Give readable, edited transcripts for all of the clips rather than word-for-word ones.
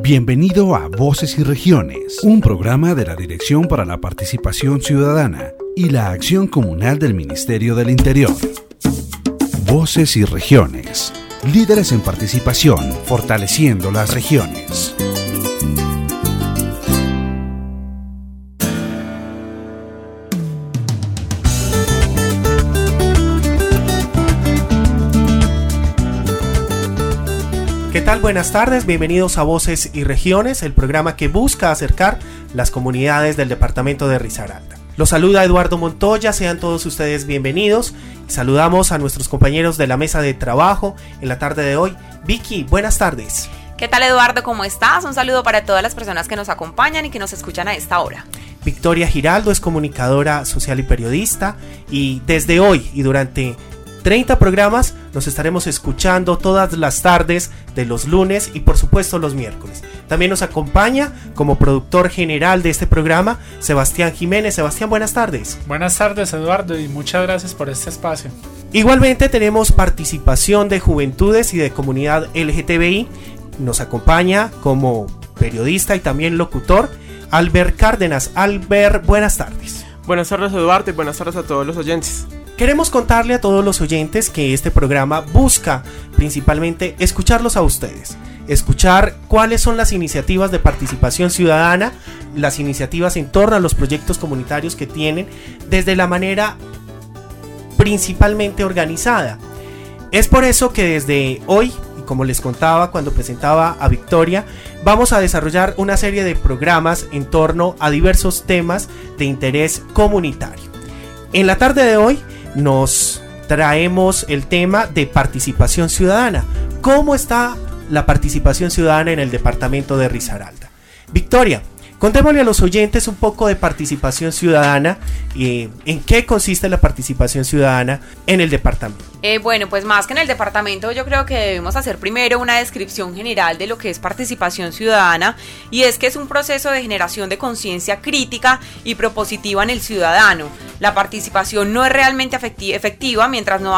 Bienvenido a Voces y Regiones, un programa de la Dirección para la Participación Ciudadana y la Acción Comunal del Ministerio del Interior. Voces y Regiones, líderes en participación, fortaleciendo las regiones. ¿Qué tal? Buenas tardes, bienvenidos a Voces y Regiones, el programa que busca acercar las comunidades del departamento de Risaralda. Los saluda Eduardo Montoya, sean todos ustedes bienvenidos. Saludamos a nuestros compañeros de la mesa de trabajo en la tarde de hoy. Vicky, buenas tardes. ¿Qué tal, Eduardo? ¿Cómo estás? Un saludo para todas las personas que nos acompañan y que nos escuchan a esta hora. Victoria Giraldo es comunicadora social y periodista, y desde hoy y durante 30 programas nos estaremos escuchando todas las tardes de los lunes y por supuesto los miércoles. También nos acompaña como productor general de este programa Sebastián Jiménez. Sebastián, buenas tardes. Buenas tardes, Eduardo, y muchas gracias por este espacio. Igualmente tenemos participación de juventudes y de comunidad LGTBI. Nos acompaña como periodista y también locutor Albert Cárdenas. Albert, buenas tardes. Buenas tardes, Eduardo, y buenas tardes a todos los oyentes. Queremos contarle a todos los oyentes que este programa busca principalmente escucharlos a ustedes, escuchar cuáles son las iniciativas de participación ciudadana, las iniciativas en torno a los proyectos comunitarios que tienen desde la manera principalmente organizada. Es por eso que desde hoy, y como les contaba cuando presentaba a Victoria, vamos a desarrollar una serie de programas en torno a diversos temas de interés comunitario. En la tarde de hoy nos traemos el tema de participación ciudadana. ¿Cómo está la participación ciudadana en el departamento de Risaralda? Victoria, contémosle a los oyentes un poco de participación ciudadana, en qué consiste la participación ciudadana en el departamento. Bueno, pues más que en el departamento, yo creo que debemos hacer primero una descripción general de lo que es participación ciudadana, y es que es un proceso de generación de conciencia crítica y propositiva en el ciudadano. La participación no es realmente efectiva mientras no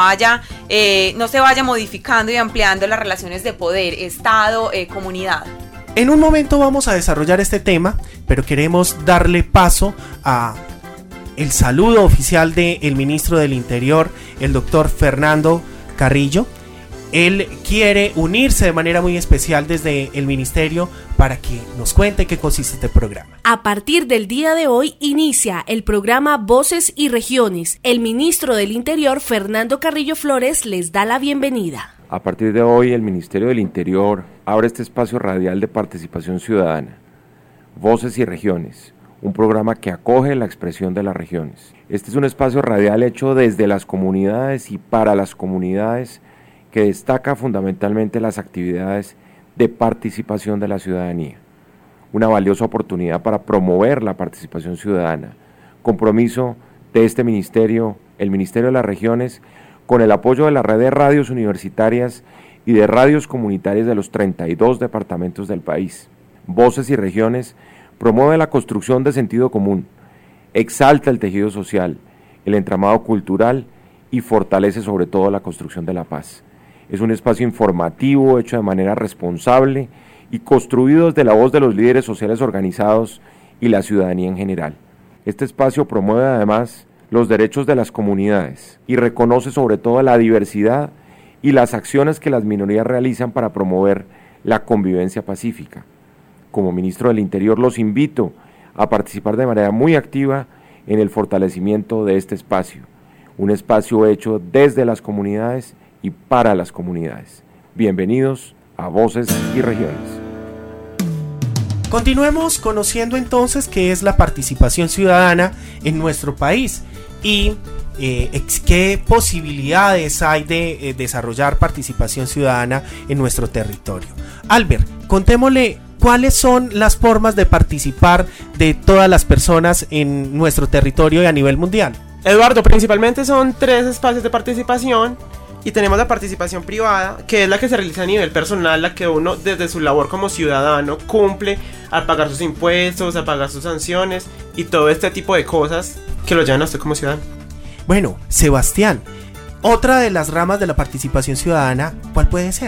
se vaya modificando y ampliando las relaciones de poder, Estado, comunidad. En un momento vamos a desarrollar este tema, pero queremos darle paso a el saludo oficial del ministro del Interior, el doctor Fernando Carrillo. Él quiere unirse de manera muy especial desde el ministerio para que nos cuente qué consiste este programa. A partir del día de hoy inicia el programa Voces y Regiones. El ministro del Interior, Fernando Carrillo Flores, les da la bienvenida. A partir de hoy, el Ministerio del Interior abre este espacio radial de participación ciudadana, Voces y Regiones, un programa que acoge la expresión de las regiones. Este es un espacio radial hecho desde las comunidades y para las comunidades, que destaca fundamentalmente las actividades de participación de la ciudadanía. Una valiosa oportunidad para promover la participación ciudadana, compromiso de este ministerio, el Ministerio de las Regiones, con el apoyo de la red de radios universitarias y de radios comunitarias de los 32 departamentos del país. Voces y Regiones promueve la construcción de sentido común, exalta el tejido social, el entramado cultural y fortalece sobre todo la construcción de la paz. Es un espacio informativo hecho de manera responsable y construido desde la voz de los líderes sociales organizados y la ciudadanía en general. Este espacio promueve además los derechos de las comunidades y reconoce sobre todo la diversidad y las acciones que las minorías realizan para promover la convivencia pacífica. Como ministro del Interior los invito a participar de manera muy activa en el fortalecimiento de este espacio, un espacio hecho desde las comunidades y para las comunidades. Bienvenidos a Voces y Regiones. Continuemos conociendo entonces qué es la participación ciudadana en nuestro país y qué posibilidades hay de desarrollar participación ciudadana en nuestro territorio. Albert, contémosle cuáles son las formas de participar de todas las personas en nuestro territorio y a nivel mundial. Eduardo, principalmente son 3 espacios de participación. Y tenemos la participación privada, que es la que se realiza a nivel personal, la que uno desde su labor como ciudadano cumple al pagar sus impuestos, al pagar sus sanciones y todo este tipo de cosas que lo llevan a usted como ciudadano. Bueno, Sebastián, otra de las ramas de la participación ciudadana, ¿cuál puede ser?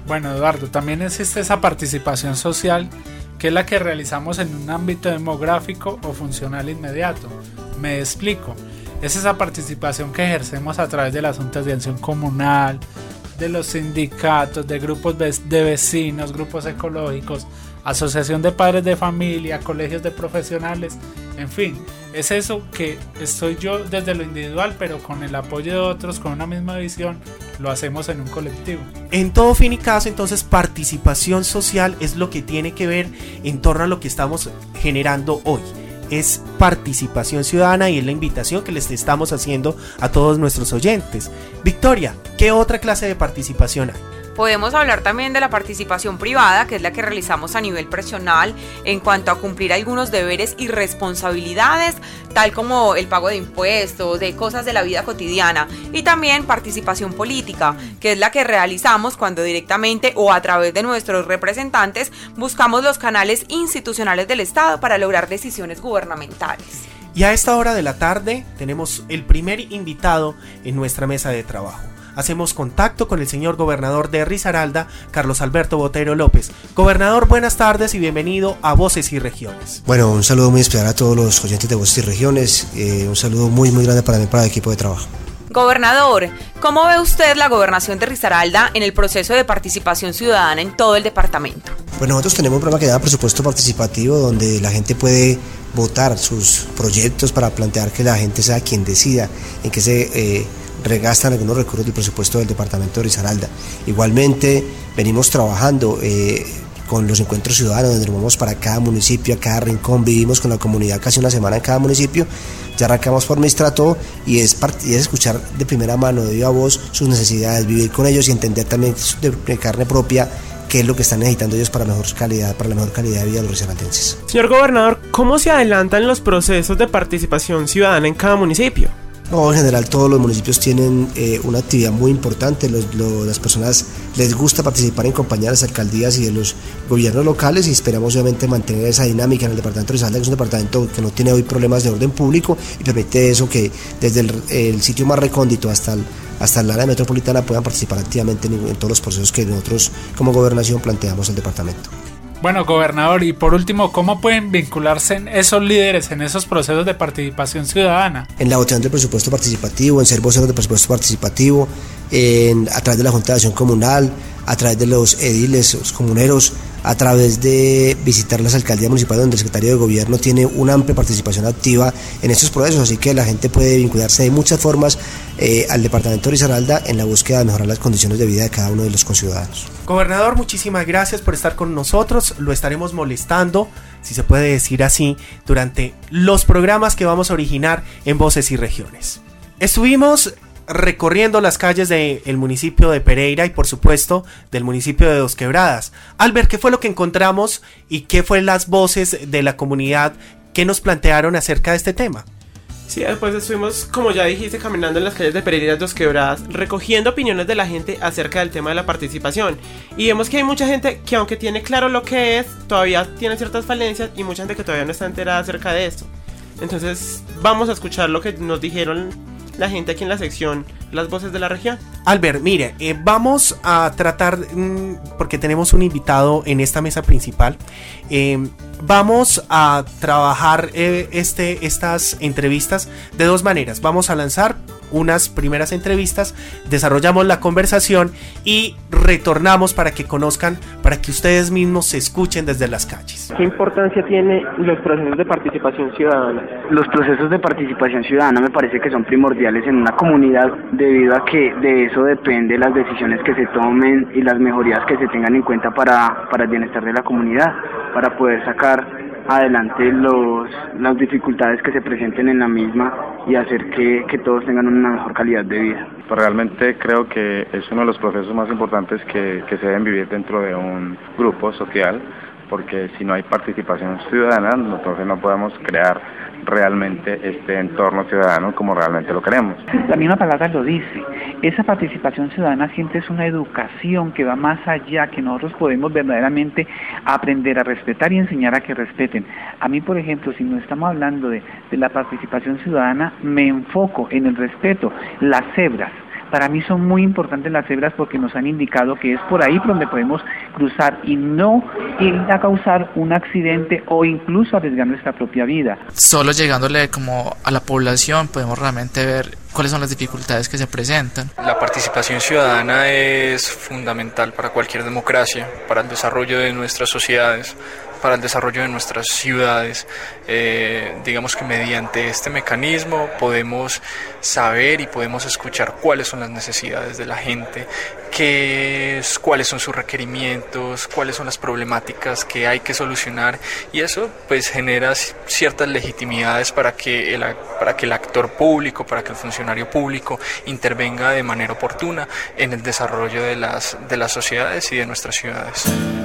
Bueno, Eduardo, también existe esa participación social, que es la que realizamos en un ámbito demográfico o funcional inmediato. Me explico. Es esa participación que ejercemos a través de las juntas de acción comunal, de los sindicatos, de grupos de vecinos, grupos ecológicos, asociación de padres de familia, colegios de profesionales, en fin, es eso que estoy yo desde lo individual, pero con el apoyo de otros, con una misma visión, lo hacemos en un colectivo. En todo fin y caso, entonces, participación social es lo que tiene que ver en torno a lo que estamos generando hoy. Es participación ciudadana y es la invitación que les estamos haciendo a todos nuestros oyentes. Victoria, ¿qué otra clase de participación hay? Podemos hablar también de la participación privada, que es la que realizamos a nivel personal en cuanto a cumplir algunos deberes y responsabilidades, tal como el pago de impuestos, de cosas de la vida cotidiana. Y también participación política, que es la que realizamos cuando directamente o a través de nuestros representantes buscamos los canales institucionales del Estado para lograr decisiones gubernamentales. Y a esta hora de la tarde tenemos el primer invitado en nuestra mesa de trabajo. Hacemos contacto con el señor gobernador de Risaralda, Carlos Alberto Botero López. Gobernador, buenas tardes y bienvenido a Voces y Regiones. Bueno, un saludo muy especial a todos los oyentes de Voces y Regiones. Un saludo muy grande para mí, para el equipo de trabajo. Gobernador, ¿cómo ve usted la gobernación de Risaralda en el proceso de participación ciudadana en todo el departamento? Pues nosotros tenemos un programa que se llama Presupuesto Participativo, donde la gente puede votar sus proyectos para plantear que la gente sea quien decida en qué se regastan algunos recursos del presupuesto del departamento de Risaralda. Igualmente venimos trabajando con los encuentros ciudadanos, donde nos vamos para cada municipio, a cada rincón, vivimos con la comunidad casi una semana en cada municipio. Ya arrancamos por Mistrato y es escuchar de primera mano, de viva voz, sus necesidades, vivir con ellos y entender también de carne propia qué es lo que están necesitando ellos para la mejor calidad de vida de los risaraldenses. Señor gobernador, ¿cómo se adelantan los procesos de participación ciudadana en cada municipio? No, en general todos los municipios tienen una actividad muy importante. Las personas les gusta participar en compañía de las alcaldías y de los gobiernos locales, y esperamos obviamente mantener esa dinámica en el departamento de Risaralda, que es un departamento que no tiene hoy problemas de orden público y permite eso, que desde el sitio más recóndito hasta el área metropolitana puedan participar activamente en todos los procesos que nosotros como gobernación planteamos al departamento. Bueno, gobernador, y por último, ¿cómo pueden vincularse esos líderes en esos procesos de participación ciudadana? En la votación del presupuesto participativo, en ser voceros del presupuesto participativo, a través de la Junta de Acción Comunal, a través de los ediles, los comuneros, a través de visitar las alcaldías municipales, donde el secretario de gobierno tiene una amplia participación activa en estos procesos, así que la gente puede vincularse de muchas formas al departamento de Risaralda en la búsqueda de mejorar las condiciones de vida de cada uno de los conciudadanos. Gobernador, muchísimas gracias por estar con nosotros. Lo estaremos molestando, si se puede decir así, durante los programas que vamos a originar en Voces y Regiones. Estuvimos recorriendo las calles del municipio de Pereira y por supuesto del municipio de Dos Quebradas. Albert, ¿qué fue lo que encontramos y qué fue las voces de la comunidad que nos plantearon acerca de este tema? Sí, después estuvimos, como ya dijiste, caminando en las calles de Pereira y Dos Quebradas, recogiendo opiniones de la gente acerca del tema de la participación. Y vemos que hay mucha gente que, aunque tiene claro lo que es, todavía tiene ciertas falencias, y mucha gente que todavía no está enterada acerca de esto. Entonces vamos a escuchar lo que nos dijeron la gente aquí en la sección Las Voces de la Región. Albert, mire, vamos a tratar, porque tenemos un invitado en esta mesa principal, vamos a trabajar estas entrevistas de dos maneras. Vamos a lanzar unas primeras entrevistas, desarrollamos la conversación y retornamos para que conozcan, para que ustedes mismos se escuchen desde las calles. ¿Qué importancia tienen los procesos de participación ciudadana? Los procesos de participación ciudadana me parece que son primordiales en una comunidad, debido a que de eso depende las decisiones que se tomen y las mejorías que se tengan en cuenta para el bienestar de la comunidad, para poder sacar adelante las dificultades que se presenten en la misma y hacer que todos tengan una mejor calidad de vida. Pues realmente creo que es uno de los procesos más importantes que se deben vivir dentro de un grupo social, porque si no hay participación ciudadana, entonces no podemos crear realmente este entorno ciudadano como realmente lo queremos. La misma palabra lo dice, esa participación ciudadana siempre es una educación que va más allá, que nosotros podemos verdaderamente aprender a respetar y enseñar a que respeten. A mí, por ejemplo, si no estamos hablando de la participación ciudadana, me enfoco en el respeto. Las cebras, Para mí son muy importantes las cebras porque nos han indicado que es por ahí por donde podemos cruzar y no ir a causar un accidente o incluso arriesgar nuestra propia vida. Solo llegándole como a la población podemos realmente ver cuáles son las dificultades que se presentan. La participación ciudadana es fundamental para cualquier democracia, para el desarrollo de nuestras sociedades, para el desarrollo de nuestras ciudades. Digamos que mediante este mecanismo podemos saber y podemos escuchar cuáles son las necesidades de la gente, cuáles son sus requerimientos, cuáles son las problemáticas que hay que solucionar, y eso pues genera ciertas legitimidades para que el actor público, para que el funcionario público intervenga de manera oportuna en el desarrollo de las sociedades y de nuestras ciudades.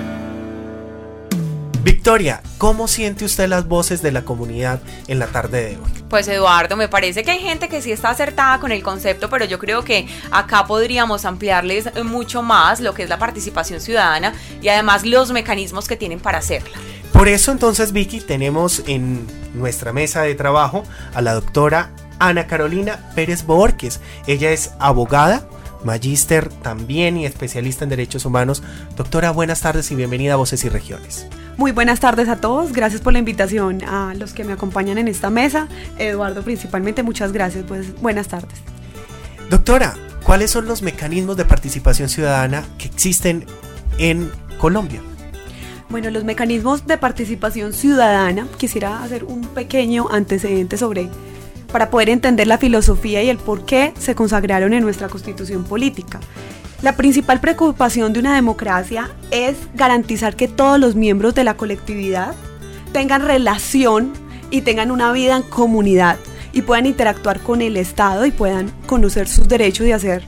Victoria, ¿cómo siente usted las voces de la comunidad en la tarde de hoy? Pues Eduardo, me parece que hay gente que sí está acertada con el concepto, pero yo creo que acá podríamos ampliarles mucho más lo que es la participación ciudadana y además los mecanismos que tienen para hacerla. Por eso entonces, Vicky, tenemos en nuestra mesa de trabajo a la doctora Ana Carolina Pérez Bohórquez. Ella es abogada, magíster también y especialista en derechos humanos. Doctora, buenas tardes y bienvenida a Voces y Regiones. Muy buenas tardes a todos, gracias por la invitación a los que me acompañan en esta mesa. Eduardo, principalmente, muchas gracias, pues buenas tardes. Doctora, ¿cuáles son los mecanismos de participación ciudadana que existen en Colombia? Bueno, los mecanismos de participación ciudadana, quisiera hacer un pequeño antecedente para poder entender la filosofía y el por qué se consagraron en nuestra constitución política. La principal preocupación de una democracia es garantizar que todos los miembros de la colectividad tengan relación y tengan una vida en comunidad y puedan interactuar con el Estado y puedan conocer sus derechos y hacer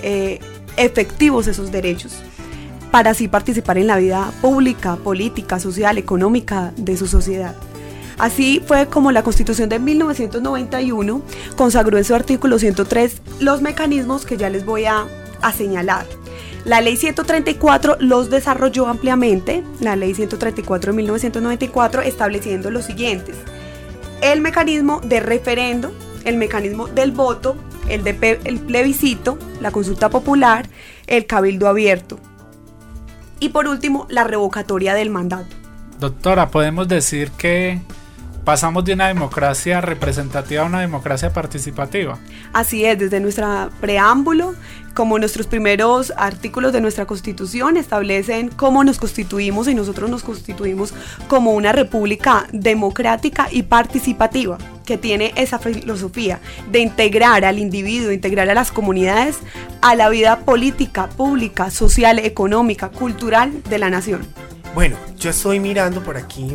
efectivos esos derechos para así participar en la vida pública, política, social, económica de su sociedad. Así fue como la Constitución de 1991 consagró en su artículo 103 los mecanismos que ya les voy a señalar. La ley 134 los desarrolló ampliamente, la ley 134 de 1994, estableciendo los siguientes: el mecanismo de referendo, el mecanismo del voto, el plebiscito, la consulta popular, el cabildo abierto y por último la revocatoria del mandato. Doctora, ¿podemos decir que pasamos de una democracia representativa a una democracia participativa? Así es, desde nuestro preámbulo, como nuestros primeros artículos de nuestra Constitución establecen cómo nos constituimos, y nosotros nos constituimos como una república democrática y participativa, que tiene esa filosofía de integrar al individuo, integrar a las comunidades a la vida política, pública, social, económica, cultural de la nación. Bueno, yo estoy mirando por aquí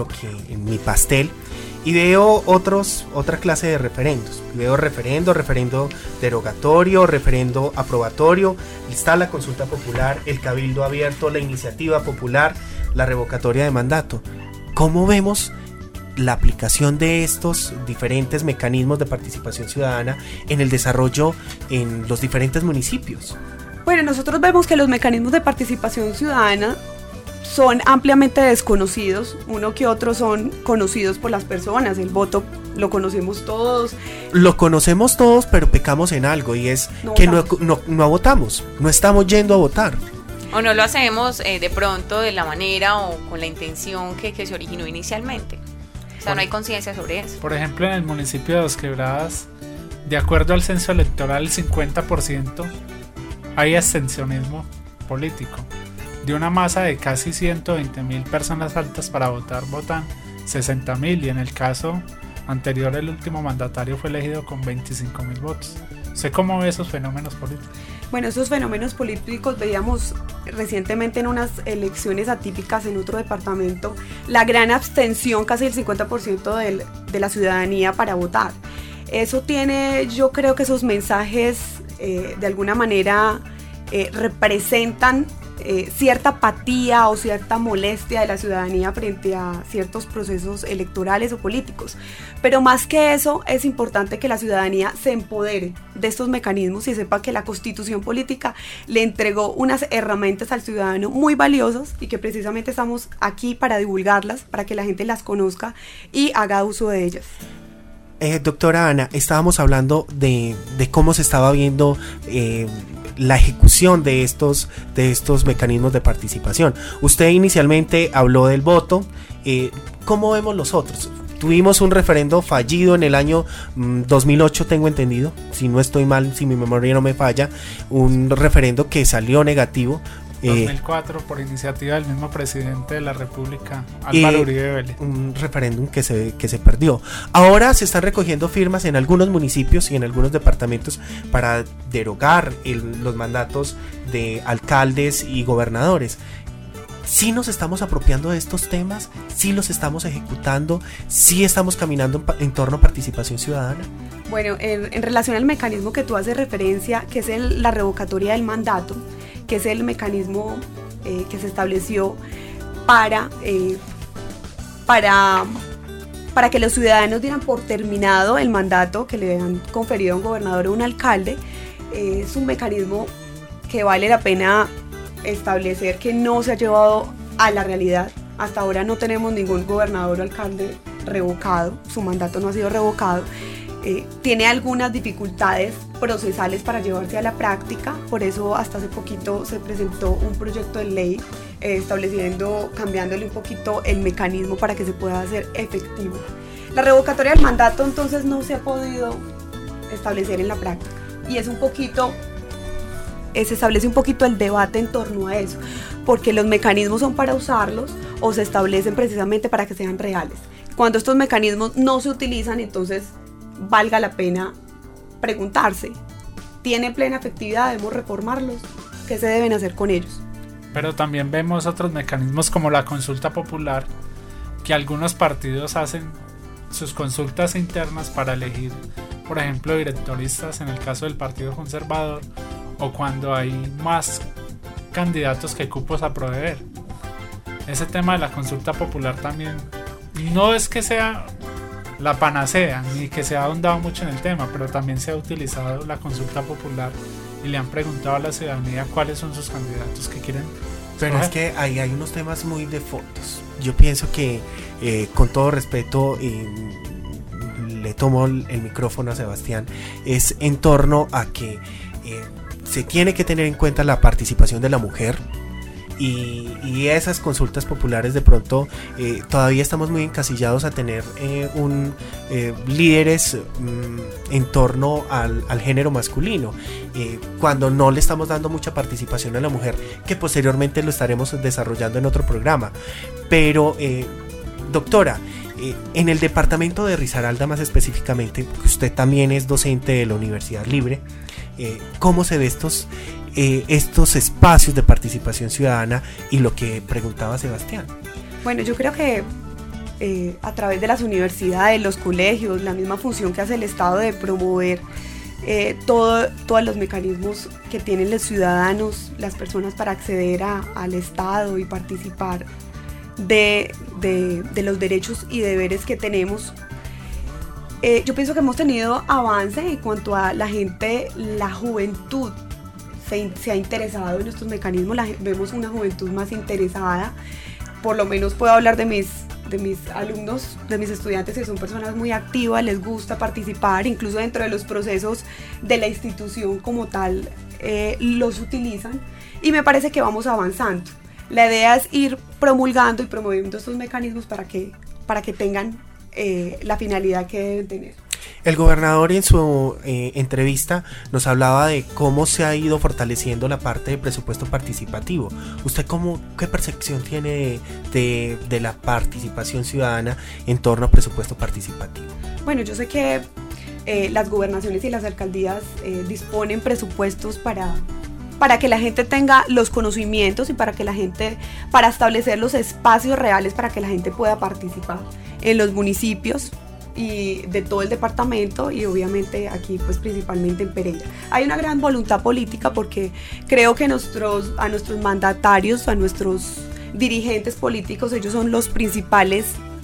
en mi pastel y veo otra clase de referendos. Veo referendo derogatorio, referendo aprobatorio, está la consulta popular, el cabildo abierto, la iniciativa popular, la revocatoria de mandato. ¿Cómo vemos la aplicación de estos diferentes mecanismos de participación ciudadana en el desarrollo en los diferentes municipios? Bueno, nosotros vemos que los mecanismos de participación ciudadana son ampliamente desconocidos, uno que otro son conocidos por las personas. El voto lo conocemos todos. Lo conocemos todos, pero pecamos en algo, y es que no votamos, no estamos yendo a votar. O no lo hacemos de pronto de la manera o con la intención que se originó inicialmente. O sea, no hay conciencia sobre eso. Por ejemplo, en el municipio de Dos Quebradas, de acuerdo al censo electoral, el 50% hay abstencionismo político. De una masa de casi 120.000 personas altas para votar, votan 60.000, y en el caso anterior el último mandatario fue elegido con 25.000 votos. ¿Usted cómo ve esos fenómenos políticos? Bueno, esos fenómenos políticos veíamos recientemente en unas elecciones atípicas en otro departamento, la gran abstención, casi el 50% de la ciudadanía para votar. Eso tiene, yo creo que esos mensajes de alguna manera representan cierta apatía o cierta molestia de la ciudadanía frente a ciertos procesos electorales o políticos. Pero más que eso, es importante que la ciudadanía se empodere de estos mecanismos y sepa que la Constitución política le entregó unas herramientas al ciudadano muy valiosas y que precisamente estamos aquí para divulgarlas, para que la gente las conozca y haga uso de ellas. Doctora Ana, estábamos hablando de cómo se estaba viendo la ejecución de estos mecanismos de participación. Usted inicialmente habló del voto. ¿Cómo vemos los otros? Tuvimos un referendo fallido en el año 2008, tengo entendido, si no estoy mal, si mi memoria no me falla, un referendo que salió negativo. 2004 por iniciativa del mismo presidente de la República, Álvaro Uribe Vélez. Un referéndum que se perdió. Ahora se están recogiendo firmas en algunos municipios y en algunos departamentos para derogar los mandatos de alcaldes y gobernadores. ¿Sí nos estamos apropiando de estos temas? ¿Sí los estamos ejecutando? ¿Sí estamos caminando en torno a participación ciudadana? Bueno, en relación al mecanismo que tú haces referencia, que es la revocatoria del mandato, que es el mecanismo que se estableció para que los ciudadanos dieran por terminado el mandato que le han conferido a un gobernador o un alcalde, es un mecanismo que vale la pena establecer que no se ha llevado a la realidad. Hasta ahora no tenemos ningún gobernador o alcalde revocado, su mandato no ha sido revocado. Tiene algunas dificultades procesales para llevarse a la práctica, por eso hasta hace poquito se presentó un proyecto de ley cambiándole un poquito el mecanismo para que se pueda hacer efectivo. La revocatoria del mandato entonces no se ha podido establecer en la práctica y es un poquito, se establece un poquito el debate en torno a eso, porque los mecanismos son para usarlos o se establecen precisamente para que sean reales. Cuando estos mecanismos no se utilizan, entonces valga la pena preguntarse, ¿tiene plena efectividad? ¿Debemos reformarlos? ¿Qué se deben hacer con ellos? Pero también vemos otros mecanismos como la consulta popular, que algunos partidos hacen sus consultas internas para elegir, por ejemplo, directoristas en el caso del Partido Conservador, o cuando hay más candidatos que cupos a proveer. Ese tema de la consulta popular también no es que sea la panacea, ni que se ha ahondado mucho en el tema, pero también se ha utilizado la consulta popular y le han preguntado a la ciudadanía cuáles son sus candidatos que quieren. Pero es que ahí hay unos temas muy de fotos. Yo pienso que, con todo respeto, le tomo el micrófono a Sebastián, es en torno a que se tiene que tener en cuenta la participación de la mujer. Y esas consultas populares de pronto todavía estamos muy encasillados a tener líderes en torno al género masculino, cuando no le estamos dando mucha participación a la mujer, que posteriormente lo estaremos desarrollando en otro programa. Pero doctora, en el departamento de Risaralda más específicamente, usted también es docente de la Universidad Libre, ¿cómo se ve estos espacios de participación ciudadana y lo que preguntaba Sebastián? Bueno, yo creo que a través de las universidades, los colegios, la misma función que hace el Estado de promover todos los mecanismos que tienen los ciudadanos, las personas para acceder al Estado y participar de los derechos y deberes que tenemos. Yo pienso que hemos tenido avance en cuanto a la juventud se ha interesado en estos mecanismos, vemos una juventud más interesada. Por lo menos puedo hablar de mis alumnos, de mis estudiantes, que son personas muy activas, les gusta participar, incluso dentro de los procesos de la institución como tal, los utilizan, y me parece que vamos avanzando. La idea es ir promulgando y promoviendo estos mecanismos para que tengan la finalidad que deben tener. El gobernador en su entrevista nos hablaba de cómo se ha ido fortaleciendo la parte de presupuesto participativo. ¿Usted qué percepción tiene de la participación ciudadana en torno a presupuesto participativo? Bueno, yo sé que las gobernaciones y las alcaldías disponen presupuestos para que la gente tenga los conocimientos y para establecer los espacios reales para que la gente pueda participar en los municipios y de todo el departamento, y obviamente aquí pues principalmente en Pereira. Hay una gran voluntad política, porque creo que a nuestros mandatarios, a nuestros dirigentes políticos, ellos son los principales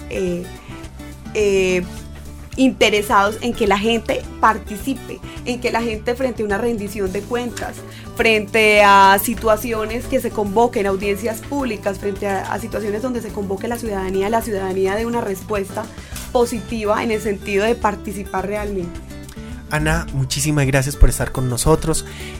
interesados en que la gente participe, en que la gente, frente a una rendición de cuentas, frente a situaciones que se convoquen, audiencias públicas, frente a situaciones donde se convoque la ciudadanía dé una respuesta positiva en el sentido de participar realmente. Ana, muchísimas gracias por estar con nosotros.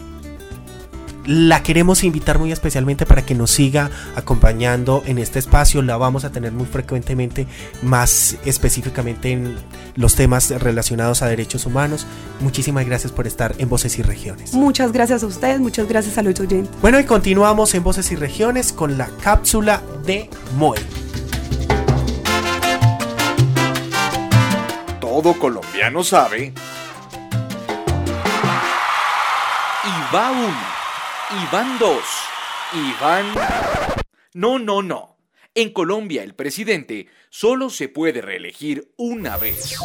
La queremos invitar muy especialmente para que nos siga acompañando en este espacio. La vamos a tener muy frecuentemente, más específicamente en los temas relacionados a derechos humanos. Muchísimas gracias por estar en Voces y Regiones. Muchas gracias a ustedes, muchas gracias a los oyentes. Bueno, y continuamos en Voces y Regiones con la cápsula de MOE. Todo colombiano sabe. Y va uno. Y van dos. Y van... No. En Colombia el presidente solo se puede reelegir una vez.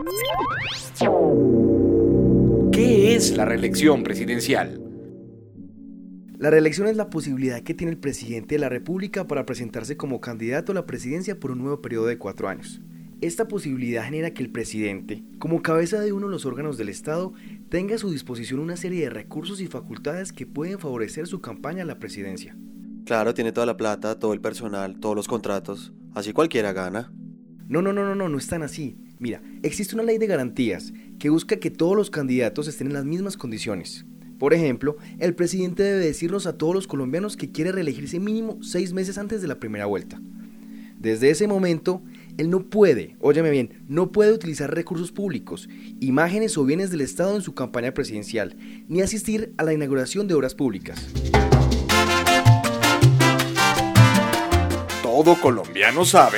¿Qué es la reelección presidencial? La reelección es la posibilidad que tiene el presidente de la República para presentarse como candidato a la presidencia por un nuevo periodo de 4 años. Esta posibilidad genera que el presidente, como cabeza de uno de los órganos del Estado, tenga a su disposición una serie de recursos y facultades que pueden favorecer su campaña a la presidencia. Claro, tiene toda la plata, todo el personal, todos los contratos, así cualquiera gana. No es tan así. Mira, existe una ley de garantías que busca que todos los candidatos estén en las mismas condiciones. Por ejemplo, el presidente debe decirnos a todos los colombianos que quiere reelegirse mínimo 6 meses antes de la primera vuelta. Desde ese momento, él no puede, óyeme bien, no puede utilizar recursos públicos, imágenes o bienes del Estado en su campaña presidencial, ni asistir a la inauguración de obras públicas. Todo colombiano sabe.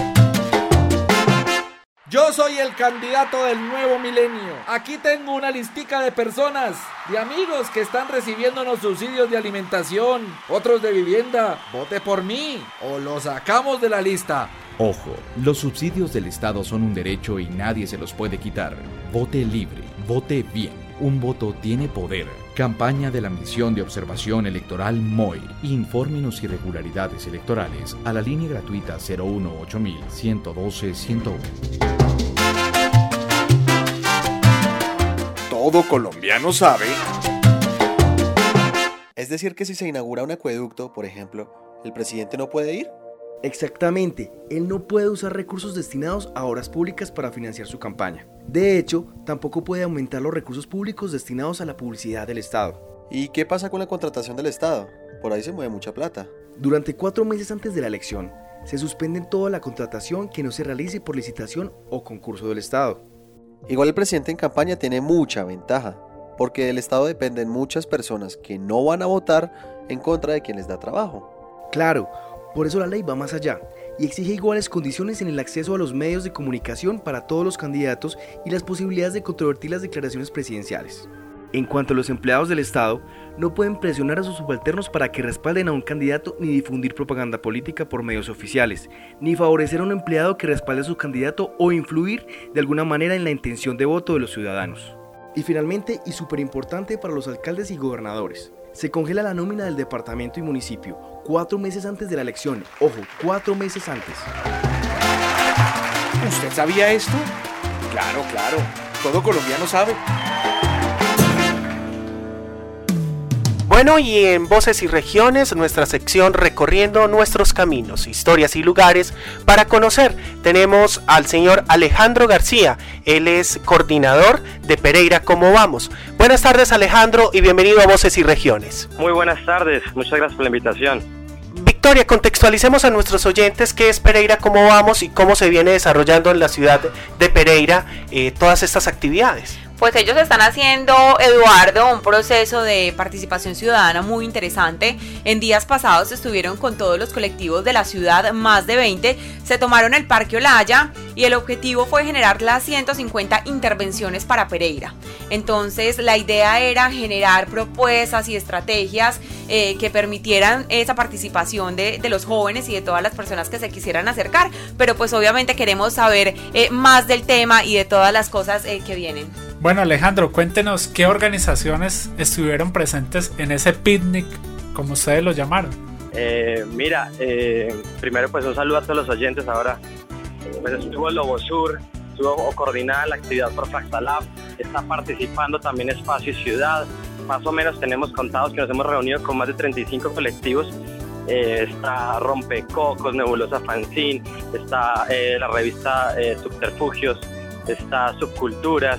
Yo soy el candidato del nuevo milenio. Aquí tengo una listica de personas, de amigos que están recibiéndonos subsidios de alimentación, otros de vivienda. Vote por mí o lo sacamos de la lista. Ojo, los subsidios del Estado son un derecho y nadie se los puede quitar. Vote libre, vote bien. Un voto tiene poder. Campaña de la Misión de Observación Electoral MOE. Infórmenos irregularidades electorales a la línea gratuita 018-112-101. Todo colombiano sabe. Es decir, que si se inaugura un acueducto, por ejemplo, ¿el presidente no puede ir? Exactamente, él no puede usar recursos destinados a obras públicas para financiar su campaña. De hecho, tampoco puede aumentar los recursos públicos destinados a la publicidad del Estado. ¿Y qué pasa con la contratación del Estado? Por ahí se mueve mucha plata. Durante 4 meses antes de la elección, se suspende toda la contratación que no se realice por licitación o concurso del Estado. Igual el presidente en campaña tiene mucha ventaja, porque del Estado dependen muchas personas que no van a votar en contra de quien les da trabajo. Claro, por eso la ley va más allá y exige iguales condiciones en el acceso a los medios de comunicación para todos los candidatos y las posibilidades de controvertir las declaraciones presidenciales. En cuanto a los empleados del Estado, no pueden presionar a sus subalternos para que respalden a un candidato ni difundir propaganda política por medios oficiales, ni favorecer a un empleado que respalde a su candidato o influir de alguna manera en la intención de voto de los ciudadanos. Y finalmente, y súper importante para los alcaldes y gobernadores, se congela la nómina del departamento y municipio 4 meses antes de la elección. Ojo, 4 meses antes. ¿Usted sabía esto? Claro. Todo colombiano sabe. Bueno, y en Voces y Regiones, nuestra sección Recorriendo Nuestros Caminos, Historias y Lugares para conocer, tenemos al señor Alejandro García. Él es coordinador de Pereira Cómo Vamos. Buenas tardes, Alejandro, y bienvenido a Voces y Regiones. Muy buenas tardes, muchas gracias por la invitación. Victoria, contextualicemos a nuestros oyentes qué es Pereira Cómo Vamos y cómo se viene desarrollando en la ciudad de Pereira todas estas actividades. Pues ellos están haciendo, Eduardo, un proceso de participación ciudadana muy interesante. En días pasados estuvieron con todos los colectivos de la ciudad, más de 20, se tomaron el Parque Olaya y el objetivo fue generar las 150 intervenciones para Pereira. Entonces la idea era generar propuestas y estrategias que permitieran esa participación de los jóvenes y de todas las personas que se quisieran acercar, pero pues obviamente queremos saber más del tema y de todas las cosas que vienen. Bueno, Alejandro, cuéntenos qué organizaciones estuvieron presentes en ese picnic, como ustedes lo llamaron. Primero pues un saludo a todos los oyentes. Ahora pues estuvo Lobosur, estuvo coordinada la actividad por Fractalab, está participando también Espacio y Ciudad. Más o menos tenemos contados que nos hemos reunido con más de 35 colectivos está Rompecocos, Nebulosa Fanzine, está la revista Subterfugios, está Subculturas,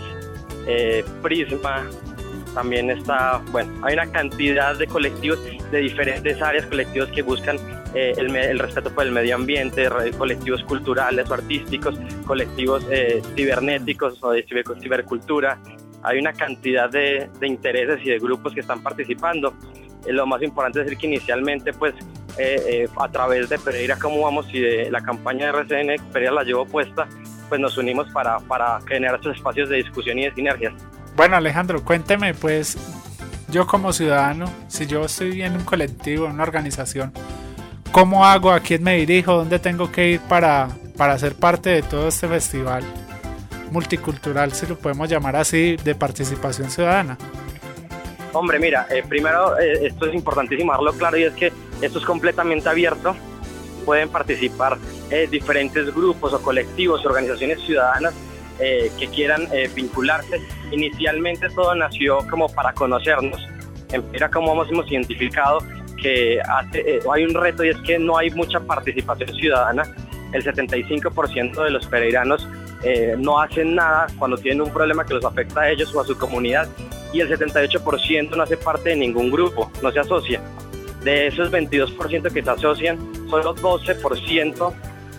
Prisma, también está, bueno, hay una cantidad de colectivos de diferentes áreas, colectivos que buscan el respeto por el medio ambiente, colectivos culturales o artísticos, colectivos cibernéticos o de cibercultura. Hay una cantidad de intereses y de grupos que están participando. Lo más importante es decir que inicialmente, pues, a través de Pereira Cómo Vamos y de la campaña de RCN, Pereira la llevo puesta, pues nos unimos para generar estos espacios de discusión y de sinergias. Bueno, Alejandro, cuénteme, pues, yo como ciudadano, si yo estoy en un colectivo, en una organización, ¿cómo hago? ¿A quién me dirijo? ¿Dónde tengo que ir para ser parte de todo este festival multicultural, si lo podemos llamar así, de participación ciudadana? Hombre, mira, primero esto es importantísimo darlo claro, y es que esto es completamente abierto. Pueden participar diferentes grupos o colectivos, organizaciones ciudadanas que quieran vincularse. Inicialmente todo nació como para conocernos. En Pereira Cómo Vamos hemos identificado que hay un reto, y es que no hay mucha participación ciudadana. El 75% de los pereiranos no hacen nada cuando tienen un problema que los afecta a ellos o a su comunidad, y el 78% no hace parte de ningún grupo, no se asocia. De esos 22% que se asocian, solo 12%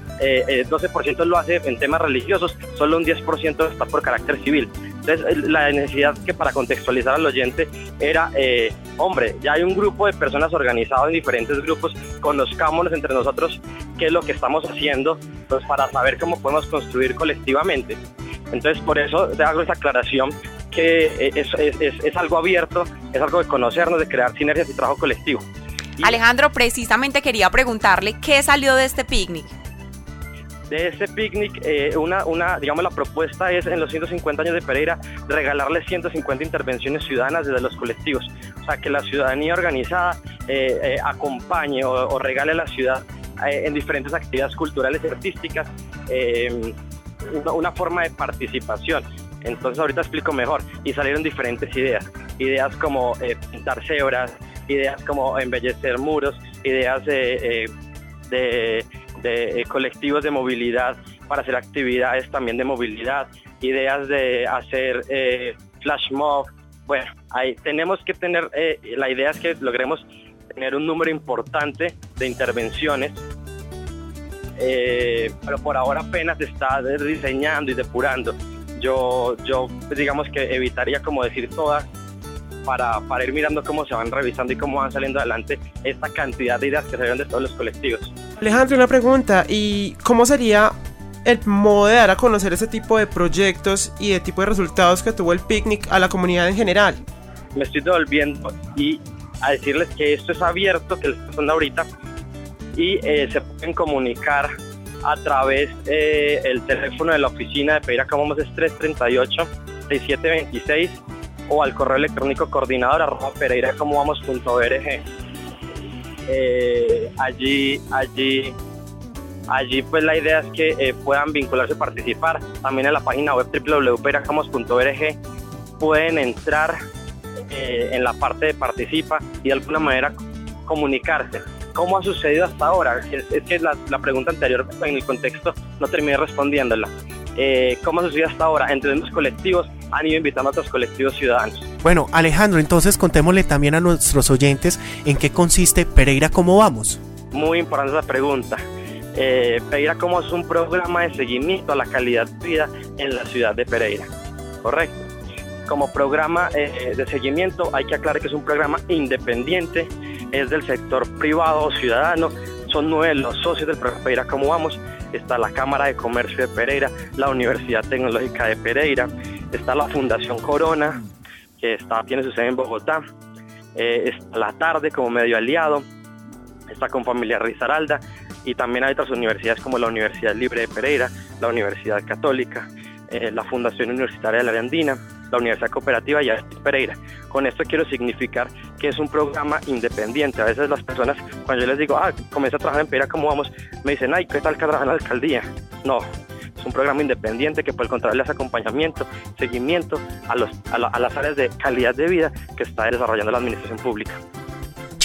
lo hace en temas religiosos, solo un 10% está por carácter civil. Entonces, la necesidad, que para contextualizar al oyente, era, hombre, ya hay un grupo de personas organizadas en diferentes grupos, conozcámonos entre nosotros qué es lo que estamos haciendo, pues, para saber cómo podemos construir colectivamente. Entonces, por eso te hago esa aclaración, que es algo abierto, es algo de conocernos, de crear sinergias y trabajo colectivo. Alejandro, precisamente quería preguntarle qué salió de este picnic. De este picnic, digamos, la propuesta es, en los 150 años de Pereira, regalarle 150 intervenciones ciudadanas desde los colectivos. O sea, que la ciudadanía organizada acompañe o regale a la ciudad en diferentes actividades culturales y artísticas una forma de participación. Entonces ahorita explico mejor, y salieron diferentes ideas como pintar cebras, ideas como embellecer muros, ideas de colectivos de movilidad para hacer actividades también de movilidad, ideas de hacer flash mob. Bueno, ahí tenemos que tener, la idea es que logremos tener un número importante de intervenciones, pero por ahora apenas se está diseñando y depurando. Yo digamos que evitaría como decir todas, para ir mirando cómo se van revisando y cómo van saliendo adelante esta cantidad de ideas que salieron de todos los colectivos. Alejandro, una pregunta, ¿y cómo sería el modo de dar a conocer ese tipo de proyectos y de tipo de resultados que tuvo el picnic a la comunidad en general? Me estoy devolviendo y a decirles que esto es abierto, que les estoy pasando ahorita, y se pueden comunicar a través del teléfono de la oficina de Pereira Cómo Vamos, es 338-6726, o al correo electrónico coordinador@pereiracomovamos.org. Allí pues la idea es que puedan vincularse y participar. También en la página web www.pereiracomos.org pueden entrar en la parte de participa y de alguna manera comunicarse. ¿Cómo ha sucedido hasta ahora? Es que la pregunta anterior, en el contexto, no terminé respondiéndola. ¿Cómo ha sucedido hasta ahora? Entre los colectivos han ido invitando a otros colectivos ciudadanos. Bueno, Alejandro, entonces contémosle también a nuestros oyentes en qué consiste Pereira Cómo Vamos. Muy importante esa pregunta. Pereira Cómo es un programa de seguimiento a la calidad de vida en la ciudad de Pereira. Correcto. Como programa de seguimiento, hay que aclarar que es un programa independiente, es del sector privado o ciudadano. Son 9 los socios del programa Pereira Cómo Vamos. Está la Cámara de Comercio de Pereira, la Universidad Tecnológica de Pereira, está la Fundación Corona, que tiene su sede en Bogotá, está La Tarde como medio aliado, está con Familia Risaralda, y también hay otras universidades como la Universidad Libre de Pereira, la Universidad Católica, la Fundación Universitaria de la Andina, la Universidad Cooperativa y AESTI Pereira. Con esto quiero significar que es un programa independiente. A veces las personas, cuando yo les digo, comencé a trabajar en Pereira Cómo Vamos, me dicen, ay, ¿qué tal que trabaja en la alcaldía? No, es un programa independiente que por el contrario le hace acompañamiento, seguimiento a las áreas de calidad de vida que está desarrollando la administración pública.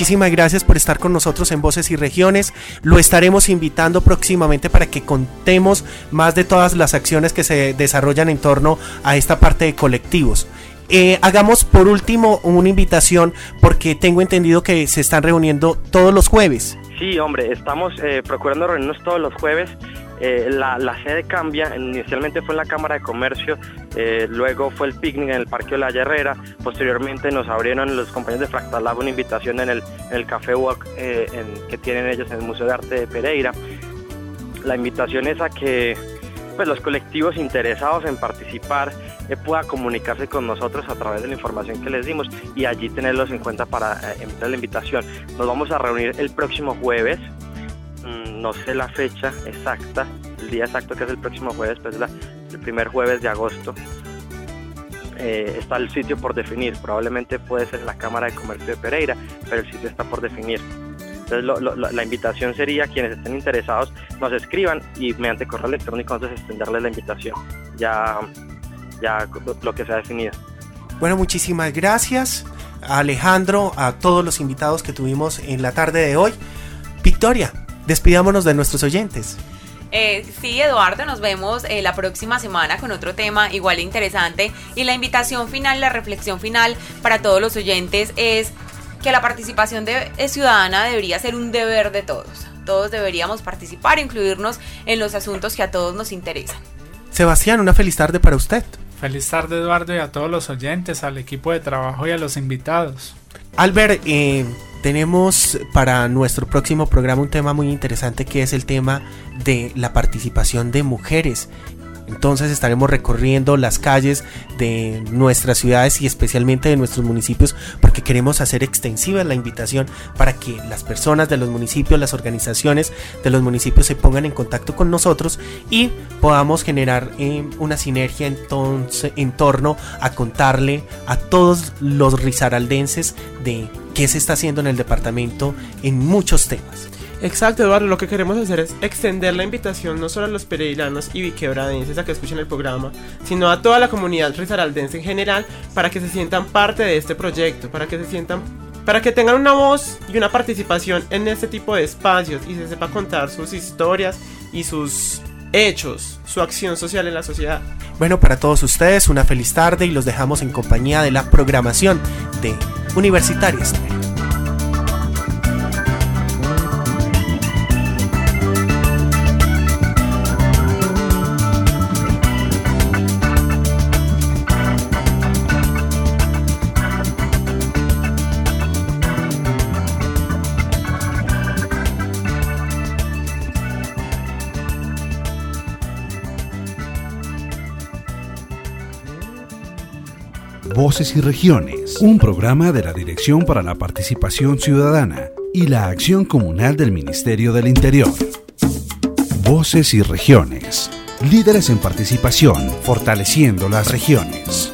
muchísimas gracias por estar con nosotros en Voces y Regiones. Lo estaremos invitando próximamente para que contemos más de todas las acciones que se desarrollan en torno a esta parte de colectivos. Hagamos por último una invitación, porque tengo entendido que se están reuniendo todos los jueves. Sí, hombre, estamos procurando reunirnos todos los jueves. La sede cambia, inicialmente fue en la Cámara de Comercio, luego fue el picnic en el Parque de la Herrera, posteriormente nos abrieron los compañeros de Fractal Lab una invitación en el Café Walk que tienen ellos en el Museo de Arte de Pereira. La invitación es a que pues, los colectivos interesados en participar puedan comunicarse con nosotros a través de la información que les dimos y allí tenerlos en cuenta para emitir la invitación. Nos vamos a reunir el próximo jueves. No sé la fecha exacta, el día exacto que es el próximo jueves, pues el primer jueves de agosto. Está el sitio por definir, probablemente puede ser en la Cámara de Comercio de Pereira, pero el sitio está por definir. Entonces la invitación sería, quienes estén interesados nos escriban y mediante correo electrónico entonces extenderles la invitación, ya lo que se ha definido. Bueno, muchísimas gracias a Alejandro, a todos los invitados que tuvimos en la tarde de hoy. Victoria, despidámonos de nuestros oyentes. Sí, Eduardo, nos vemos la próxima semana con otro tema igual de interesante, y la invitación final, la reflexión final para todos los oyentes es que la participación ciudadana debería ser un deber de todos. Todos deberíamos participar e incluirnos en los asuntos que a todos nos interesan. Sebastián, una feliz tarde para usted. Feliz tarde, Eduardo, y a todos los oyentes, al equipo de trabajo y a los invitados. Albert, tenemos para nuestro próximo programa un tema muy interesante, que es el tema de la participación de mujeres. Entonces estaremos recorriendo las calles de nuestras ciudades y especialmente de nuestros municipios, porque queremos hacer extensiva la invitación para que las personas de los municipios, las organizaciones de los municipios se pongan en contacto con nosotros y podamos generar una sinergia entonces en torno a contarle a todos los risaraldenses de qué se está haciendo en el departamento en muchos temas. Exacto, Eduardo, lo que queremos hacer es extender la invitación no solo a los pereiranos y viquebradenses a que escuchen el programa, sino a toda la comunidad risaraldense en general, para que se sientan parte de este proyecto, para que tengan una voz y una participación en este tipo de espacios y se sepa contar sus historias y sus hechos, su acción social en la sociedad. Bueno, para todos ustedes una feliz tarde y los dejamos en compañía de la programación de Universitaria Estéreo. Voces y Regiones, un programa de la Dirección para la Participación Ciudadana y la Acción Comunal del Ministerio del Interior. Voces y Regiones, líderes en participación, fortaleciendo las regiones.